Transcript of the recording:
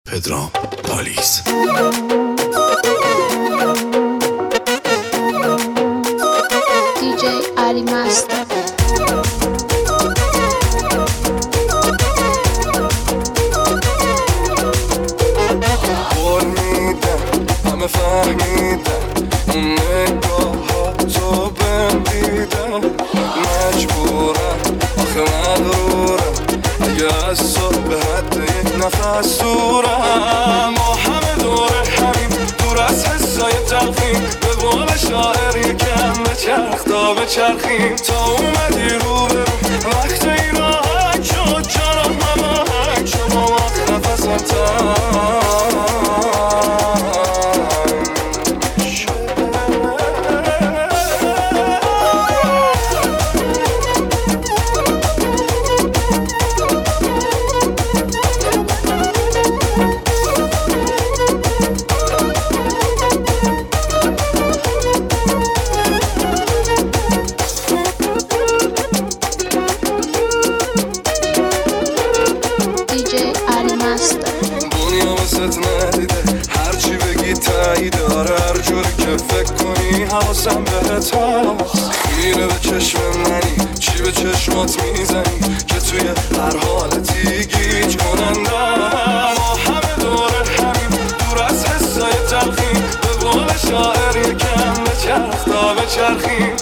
پدرام پالیس. دیجی علی مستر. قول میدم همه فهمیدم اون نگاه ها تو بهم دیدم، مجبورم آخه مغرورم اگه از صبح حد یک نفس دورم. ما همه دور همین دور از حسای تلخیم، به قول شاعر یکم بچرخ تا بچرخیم تا اومدی رو برو وقتی راحت شد جانم همه شد با وقت نفسم تنگ ندیده هرچی بگی تایی داره، هر جوری که فکر کنی حواسم بهت هست. خیره به چشم منی چی به چشمات میزنی که توی هر حالتی گیج کننده. ما همه دور همین دور از حسای تلخیم، به قول شاعر یکم بچرخ تا بچرخیم